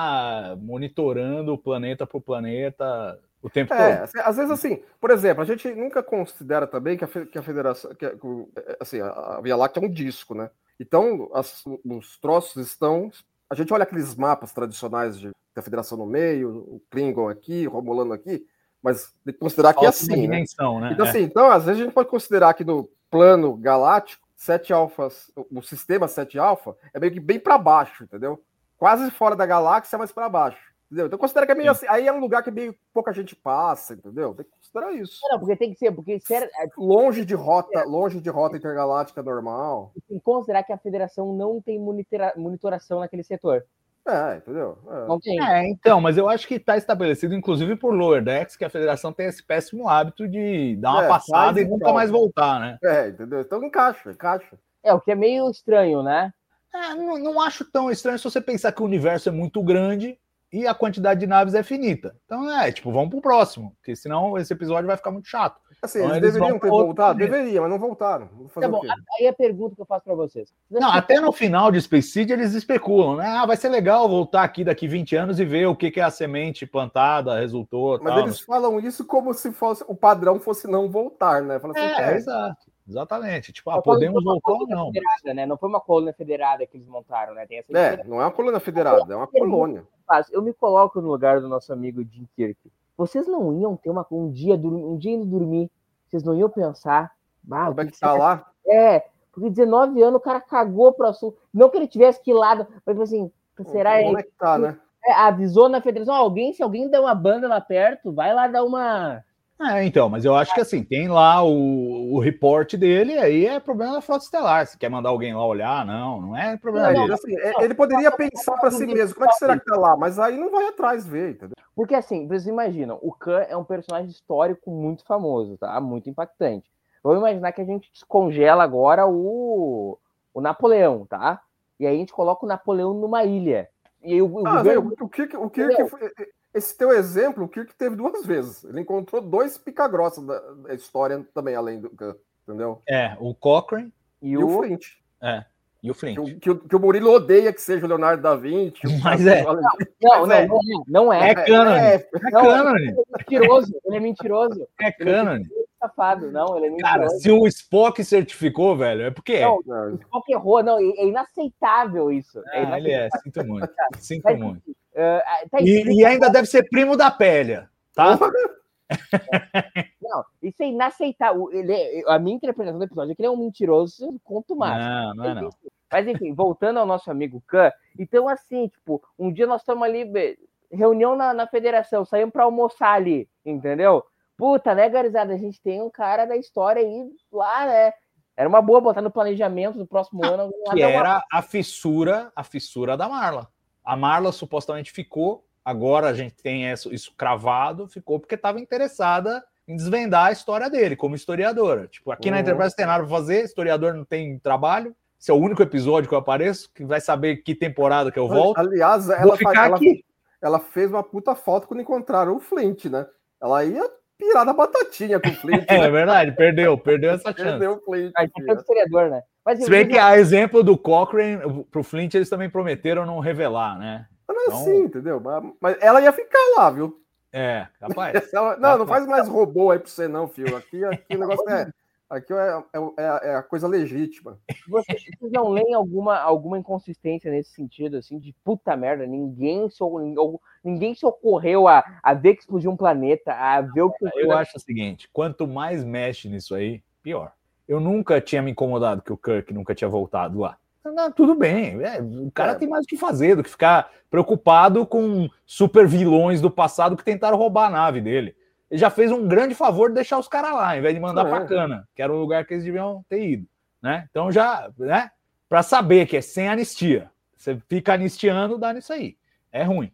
lá monitorando o planeta por planeta o tempo todo. Às vezes, assim, por exemplo, a gente nunca considera também que a Federação, assim, a Via Láctea é um disco, né? Então, os troços estão... A gente olha aqueles mapas tradicionais da Federação no meio, o Klingon aqui, o Romulano aqui, mas tem que considerar que é assim, dimensão, né? Então, às vezes a gente pode considerar que no plano galáctico, 7 alfas, o sistema 7 alfa é meio que bem para baixo, entendeu? Quase fora da galáxia, mas para baixo. Entendeu? Então considera que é meio assim. Aí é um lugar que meio pouca gente passa, entendeu? Tem que considerar isso. Não, porque tem que ser, longe de rota intergaláctica normal. Tem que considerar que a Federação não tem monitoração naquele setor. Entendeu? Não tem. Então, mas eu acho que está estabelecido, inclusive por Lower Decks, que a Federação tem esse péssimo hábito de dar uma passada e nunca mais voltar, né? Entendeu? Então encaixa. O que é meio estranho, né? Não acho tão estranho se você pensar que o universo é muito grande e a quantidade de naves é finita. Então, vamos pro próximo, porque senão esse episódio vai ficar muito chato. Assim, então, eles deveriam ter voltado? Deveria, mas não voltaram. Tá bom, aí a pergunta que eu faço para vocês. Até no final de Space Seed eles especulam, né? Vai ser legal voltar aqui daqui 20 anos e ver o que é a semente plantada, resultou. Mas eles falam isso como se fosse o padrão fosse não voltar, né? Fala assim, exato. Exatamente. Podemos voltar ou não. Né? Não foi uma colônia federada que eles montaram, né? Tem essa não é uma colônia federada, é uma colônia. Eu me coloco no lugar do nosso amigo Jim Kirk. Vocês não iam ter um dia indo dormir, vocês não iam pensar... Como é que tá lá? Porque 19 anos o cara cagou pro sul. Não que ele tivesse que ir lá, mas assim, será como é que tá, né? Avisou na Federação, se alguém der uma banda lá perto, vai lá dar uma... Então, mas eu acho que assim, tem lá o report dele, aí é problema da Frota Estelar. Se quer mandar alguém lá olhar, não é problema dele. Assim, ele poderia pensar para si mesmo, como é que será que tá lá? Mas aí não vai atrás ver, entendeu? Porque assim, vocês imaginam, o Khan é um personagem histórico muito famoso, tá? Muito impactante. Vamos imaginar que a gente descongela agora o Napoleão, tá? E aí a gente coloca o Napoleão numa ilha. E aí o governo... o Kirk esse teu exemplo, o Kirk teve 2 vezes. Ele encontrou 2 pica-grossa da história também, além do Khan, entendeu? O Cochrane e o Flint. E o Flint. Que o Murilo odeia que seja o Leonardo da Vinci. Mas não é. É cânone. É cânone. Ele é mentiroso. É cânone. Safado, não, ele é mentiroso. Cara, se o Spock certificou, velho, é porque não, o Spock errou, não, é inaceitável isso. Ele sinto muito. Sinto muito. Tá e ainda deve ser primo da Pélia, tá? Não, isso é inaceitável. A minha interpretação do episódio é que ele é um mentiroso, conto mais. Não. Mas enfim, voltando ao nosso amigo Khan, então assim, tipo, um dia nós estamos ali, reunião na federação, saímos para almoçar ali, entendeu? Puta, né, garizada? A gente tem um cara da história aí lá, né? Era uma boa botar no planejamento do próximo ano. Que era a fissura da Marla. A Marla supostamente ficou, agora a gente tem isso cravado, ficou porque estava interessada em desvendar a história dele como historiadora. Tipo, aqui na Enterprise tem nada para fazer, historiador não tem trabalho. Esse é o único episódio que eu apareço, que vai saber que temporada que eu volto. Aliás, ela fez uma puta falta quando encontraram o Flint, né? Ela ia pirar da batatinha com o Flint. É verdade, perdeu essa chance. Perdeu o Flint. É historiador, né? Mas, se bem que a exemplo do Cochrane, pro Flint eles também prometeram não revelar, né? Então... Sim, entendeu? Mas ela ia ficar lá, viu? Capaz. Não faz mais robô aí pra você não, filho. Aqui o negócio aqui é a coisa legítima. Vocês não leem alguma inconsistência nesse sentido, assim, de puta merda, ninguém se ocorreu a ver que explodiu um planeta, a ver o que... Eu acho o seguinte, quanto mais mexe nisso aí, pior. Eu nunca tinha me incomodado que o Kirk nunca tinha voltado lá. Não, tudo bem, o cara tem mais o que fazer do que ficar preocupado com super vilões do passado que tentaram roubar a nave dele. Ele já fez um grande favor de deixar os caras lá, em vez de mandar pra Cana, que era o lugar que eles deviam ter ido, né? Então já, né? Pra saber que é sem anistia. Você fica anistiando, dá nisso aí. É ruim.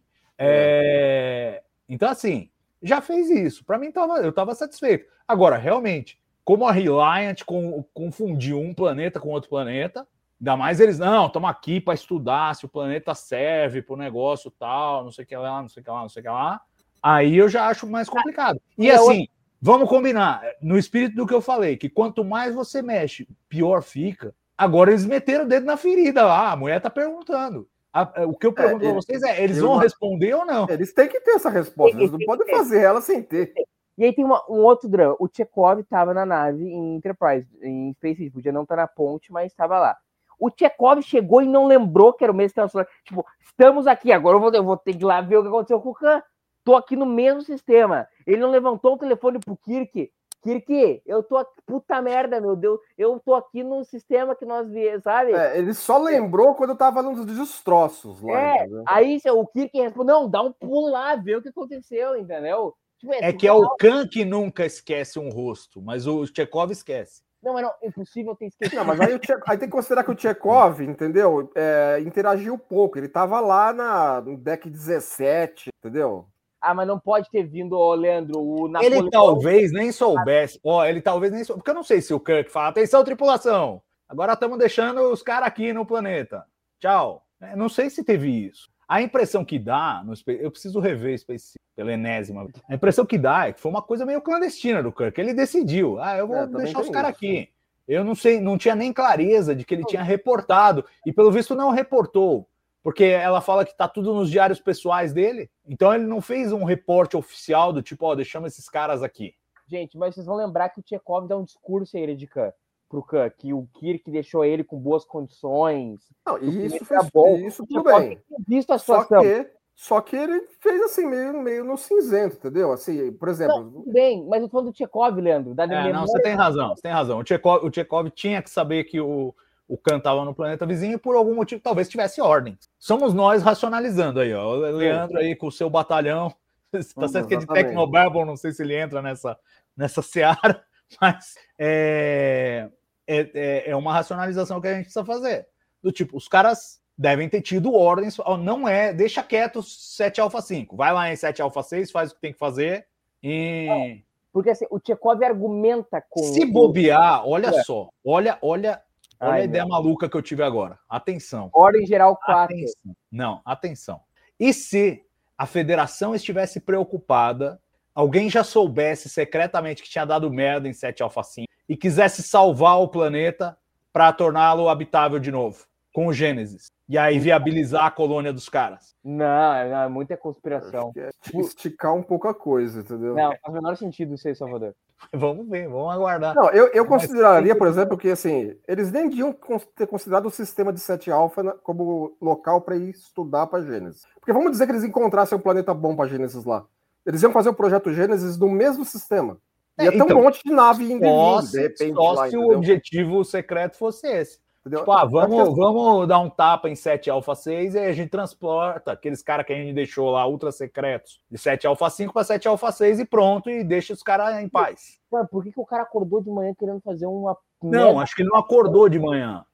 Então, assim, já fez isso. Pra mim, eu tava satisfeito. Agora, realmente, como a Reliant confundiu um planeta com outro planeta, ainda mais eles, estamos aqui para estudar se o planeta serve para o negócio tal, não sei o que lá. Aí eu já acho mais complicado. E assim, vamos combinar, no espírito do que eu falei, que quanto mais você mexe, pior fica. Agora eles meteram o dedo na ferida lá, a mulher tá perguntando. O que eu pergunto para vocês eles vão responder ou não? Eles têm que ter essa resposta, eles não podem fazer ela sem ter. E aí tem um outro drama. O Chekhov estava na nave em Enterprise, em Space, podia não estar na ponte, mas estava lá. O Chekhov chegou e não lembrou que era o mesmo sistema. Tipo, estamos aqui, agora eu vou ter que ir lá ver o que aconteceu com o Khan. Tô aqui no mesmo sistema. Ele não levantou o telefone pro Kirk. Kirk, eu tô aqui, puta merda, meu Deus. Eu tô aqui no sistema que nós vimos, sabe? Ele só lembrou quando eu tava nos destroços lá. Aí o Kirk respondeu, não, dá um pulo lá, vê o que aconteceu, entendeu? Tipo, que é o Khan que nunca esquece um rosto, mas o Chekhov esquece. Não, mas é impossível ter esquecido. Não, mas aí tem que considerar que o Chekhov, entendeu? Interagiu pouco. Ele tava lá no deck 17, entendeu? Mas não pode ter vindo, Leandro, o Napoleão. Ele talvez nem soubesse. Porque eu não sei se o Kirk fala, atenção, tripulação, agora estamos deixando os caras aqui no planeta. Tchau. Não sei se teve isso. A impressão que dá, eu preciso rever Space pela enésima. A impressão que dá é que foi uma coisa meio clandestina do Kirk. Ele decidiu, eu vou deixar os caras aqui. Eu não sei, não tinha nem clareza de que ele tinha reportado. E pelo visto não reportou. Porque ela fala que tá tudo nos diários pessoais dele. Então ele não fez um reporte oficial do tipo, deixamos esses caras aqui. Gente, mas vocês vão lembrar que o Chekhov dá um discurso aí de Khan. Pro Khan, que o Kirk deixou ele com boas condições. Não, isso tudo bem. Visto a situação. Só que ele fez assim, meio no cinzento, entendeu? Assim, por exemplo. Não, tudo bem, mas eu tô falando do Chekhov, Leandro. Não, você tem razão. O Chekhov tinha que saber que o Khan estava no planeta vizinho e por algum motivo talvez tivesse ordens. Somos nós racionalizando aí, ó. O Leandro aí com o seu batalhão Tá certo que é de Exatamente. Technobabble, não sei se ele entra nessa seara, mas é uma racionalização que a gente precisa fazer. Do tipo, os caras devem ter tido ordens, não deixa quieto 7 Alpha 5, vai lá em 7 Alpha 6, faz o que tem que fazer e... Porque assim, o Chekhov argumenta com... Se bobear, olha só, olha a Ai, ideia maluca que eu tive agora. Atenção. Ordem geral 4. Atenção. Não, atenção. E se a federação estivesse preocupada, alguém já soubesse secretamente que tinha dado merda em 7 Alpha 5 e quisesse salvar o planeta para torná-lo habitável de novo, com o Gênesis, e aí viabilizar a colônia dos caras? Não, é muita conspiração. Esticar um pouco a coisa, entendeu? Não, faz o menor sentido isso aí, Salvador. Vamos ver, vamos aguardar. Não, eu consideraria, por exemplo, que assim, eles nem deviam ter considerado o sistema de 7 Alpha como local para ir estudar para Gênesis. Porque vamos dizer que eles encontrassem um planeta bom para Gênesis lá. Eles iam fazer o projeto Gênesis no mesmo sistema. Ia ter um monte de nave indo e vindo, de repente. Só lá, se entendeu? o objetivo secreto fosse esse. Entendeu? Tipo, vamos dar um tapa em 7 Alpha 6 e aí a gente transporta aqueles caras que a gente deixou lá, ultra secretos, de 7 Alpha 5 para 7 Alpha 6 e pronto, e deixa os caras em paz. Mano, por que o cara acordou de manhã querendo fazer uma... Não, acho que ele não acordou de manhã.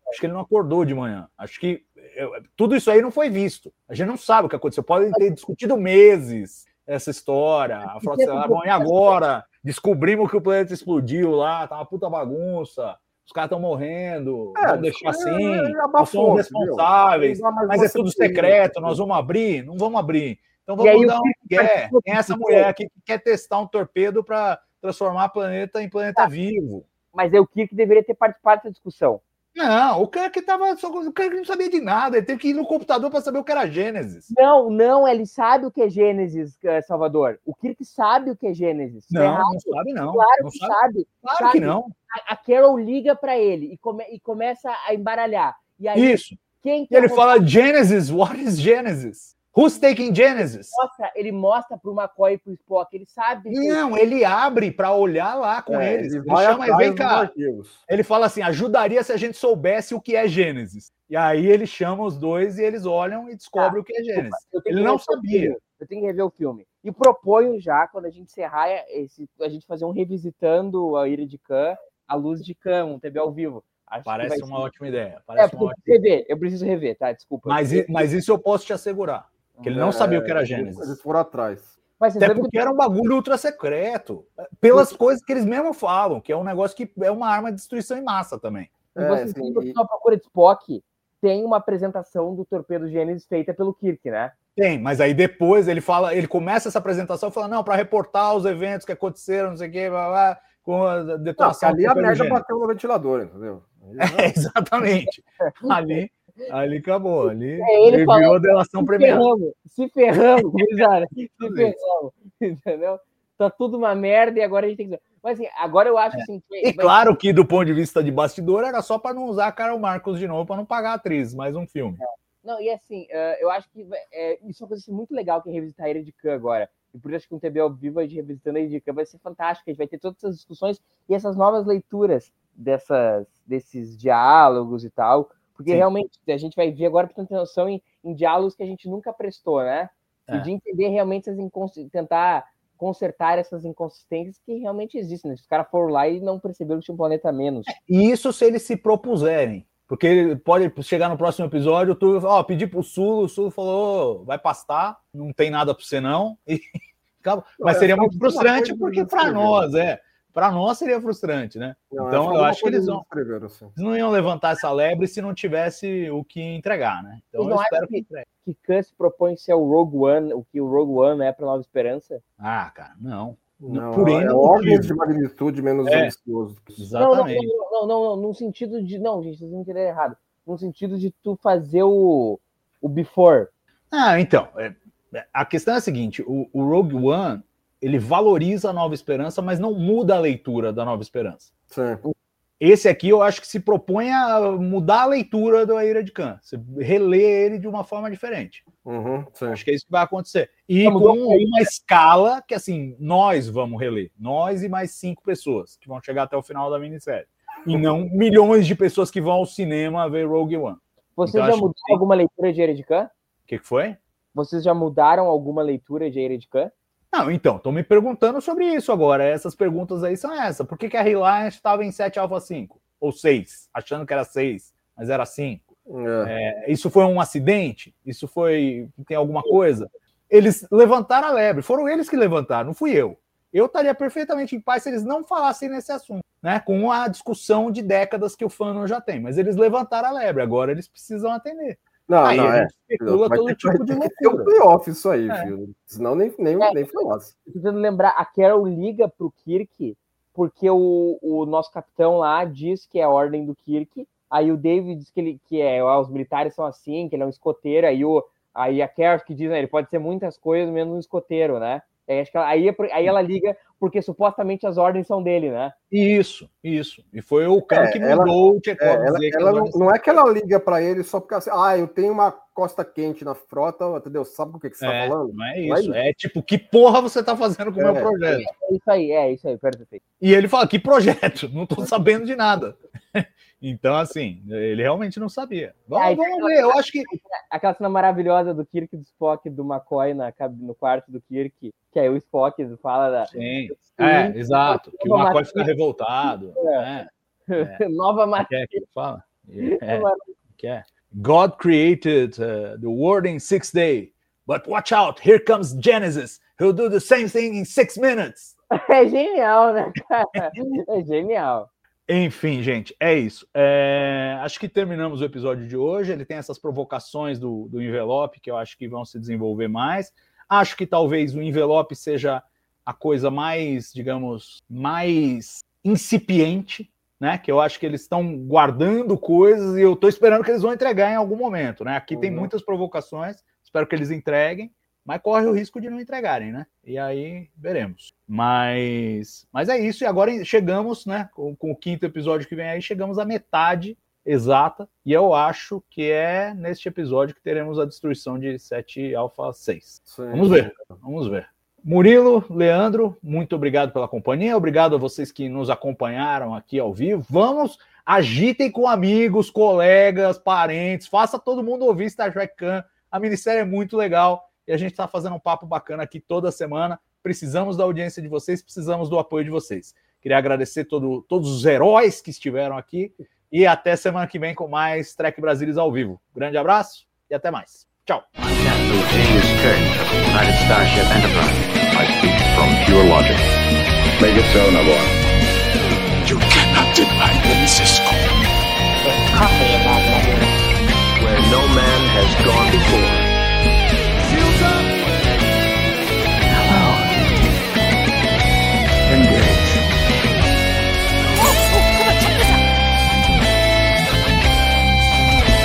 Acho que tudo isso aí não foi visto. A gente não sabe o que aconteceu. Podem ter discutido meses essa história. A Frota Estelar, bom, e agora? Descobrimos que o planeta explodiu lá, tá uma puta bagunça. Os caras estão morrendo, vamos deixar assim, nós somos responsáveis, mas é tudo secreto, nós vamos abrir? Não vamos abrir. Então vamos dar um quer. Tem essa mulher aqui que quer testar um torpedo para transformar o planeta em planeta vivo. Mas é o Kirk deveria ter participado dessa discussão. Não, o Kirk não sabia de nada, ele teve que ir no computador para saber o que era Gênesis. Não, ele sabe o que é Gênesis, Salvador. O Kirk sabe o que é Gênesis. Não sabe não. Claro não que sabe. Claro que não. A Carol liga para ele e começa a embaralhar. E aí, isso. E ele fala, Genesis, what is Genesis? Who's taking Genesis? Ele mostra pro McCoy e pro Spock, ele sabe. Não, ele abre para olhar lá com eles. Ele chama e vem cá. Ele fala assim, ajudaria se a gente soubesse o que é Gênesis. E aí ele chama os dois e eles olham e descobrem o que é Gênesis. Ele não sabia. Eu tenho que rever o filme. E proponho já, quando a gente encerrar, a gente fazer um revisitando a Ira de Khan, a luz de Khan, um TV ao vivo. Parece uma ótima ideia. Eu preciso rever, tá? Desculpa. Mas isso eu posso te assegurar. Que ele não sabia o que era Gênesis. Eles foram atrás. Até porque era um bagulho ultra secreto. Pelas coisas que eles mesmo falam, que é um negócio que é uma arma de destruição em massa também. Você tem a procura de Spock, tem uma apresentação do torpedo Gênesis feita pelo Kirk, né? Tem, mas aí depois ele começa essa apresentação e fala, não, para reportar os eventos que aconteceram, não sei o que, blá, blá, com a detonação. Ali a merda bateu no ventilador, entendeu? Exatamente. Ali acabou. Ali ele virou a delação premiada. Se ferramos, gurizada. Entendeu? Tá tudo uma merda e agora a gente tem que... Mas assim, agora eu acho assim... Claro que do ponto de vista de bastidor era só para não usar a Carol Marcos de novo, para não pagar a atriz, mais um filme. Não, e assim, eu acho que isso é uma coisa assim, muito legal que é revisitar a Ira de Khan agora. E por isso acho que um TB ao vivo, a gente revisitando a Ira de Khan vai ser fantástico. A gente vai ter todas essas discussões e essas novas leituras desses diálogos e tal. Porque realmente a gente vai ver agora, para ter noção, em diálogos que a gente nunca prestou, né? E de entender realmente tentar consertar essas inconsistências que realmente existem. Né? Os caras foram lá e não perceberam que tinha um planeta menos. E isso se eles se propuserem. Porque pode chegar no próximo episódio, tu pedir pro Sul, o Sul falou, vai pastar, não tem nada para você não. E acaba. Mas seria muito frustrante, porque para nós seria frustrante, né? Então eu acho que eles não iam levantar essa lebre se não tivesse o que entregar, né? Então eu espero que entregue. Que Khan se propõe ser o Rogue One, o que o Rogue One é para Nova Esperança? Ah, cara, não. É ordem de magnitude menos ambicioso. Exatamente. Não, no sentido de... Não, gente, vocês não entenderam errado. No sentido de tu fazer o before. Então, a questão é a seguinte, o Rogue One, ele valoriza a Nova Esperança, mas não muda a leitura da Nova Esperança. Sim. Esse aqui eu acho que se propõe a mudar a leitura da Ira de Khan. Você relê ele de uma forma diferente. Acho que é isso que vai acontecer. E com uma escala que, assim, nós vamos reler. Nós e mais 5 pessoas que vão chegar até o final da minissérie. E não milhões de pessoas que vão ao cinema ver Rogue One. Vocês já mudaram alguma leitura de Ira de Khan? O que foi? Vocês já mudaram alguma leitura de Ira de Khan? Não, então, estão me perguntando sobre isso agora. Essas perguntas aí são essas. Por que a Reliant estava em 7 Alpha 5? Ou 6? Achando que era 6, mas era 5. Isso foi um acidente? Isso foi... Tem alguma coisa? Eles levantaram a lebre. Foram eles que levantaram, não fui eu. Eu estaria perfeitamente em paz se eles não falassem nesse assunto, né? Com a discussão de décadas que o fandom já tem. Mas eles levantaram a lebre. Agora eles precisam atender. Não, aí não, especula todo tipo de loucura. Tem um playoff isso aí, filho. Senão nem falasse. Tô tentando lembrar, a Carol liga pro Kirk, porque o nosso capitão lá diz que é a ordem do Kirk, aí o David diz que os militares são assim, que ele é um escoteiro, aí a Carol que diz, né, ele pode ser muitas coisas, menos um escoteiro, né? Acho que aí ela liga porque supostamente as ordens são dele, né? Isso. E foi o cara que mandou o Chekhov dizer que não é que ela liga para ele só porque assim, eu tenho uma costa quente na frota, entendeu? Sabe o que você tá falando? Não é isso. É tipo, que porra você tá fazendo com o meu projeto? É isso aí, perfeito. E ele fala, que projeto? Não tô sabendo de nada. Então, assim, ele realmente não sabia. Vamos ver, eu acho que... Aquela cena maravilhosa do Kirk, do Spock e do McCoy no quarto do Kirk, que aí o Spock fala da... Sim, exato, que o McCoy fica revoltado. Nova matéria. Que fala? God created the world in 6 days, but watch out, here comes Genesis, he'll do the same thing in 6 minutes. É genial, né, cara? É genial. Enfim, gente, é isso. Acho que terminamos o episódio de hoje. Ele tem essas provocações do envelope que eu acho que vão se desenvolver mais. Acho que talvez o envelope seja a coisa mais, digamos, mais incipiente, né? Que eu acho que eles estão guardando coisas e eu estou esperando que eles vão entregar em algum momento, né? Aqui tem muitas provocações, espero que eles entreguem. Mas corre o risco de não entregarem, né? E aí, veremos. Mas é isso. E agora chegamos, né? Com o 5º episódio que vem aí, chegamos à metade exata. E eu acho que é neste episódio que teremos a destruição de 7 Alpha 6. Sim. Vamos ver. Murilo, Leandro, muito obrigado pela companhia. Obrigado a vocês que nos acompanharam aqui ao vivo. Agitem com amigos, colegas, parentes. Faça todo mundo ouvir Star Trek Can. A minissérie é muito legal. E a gente está fazendo um papo bacana aqui toda semana. Precisamos da audiência de vocês, precisamos do apoio de vocês. Queria agradecer todos os heróis que estiveram aqui. E até semana que vem com mais Trek Brasilis ao vivo. Grande abraço e até mais. Tchau. United Starship Enterprise. I speak from pure logic. Make it so, Nabor. You cannot deny me, Cisco.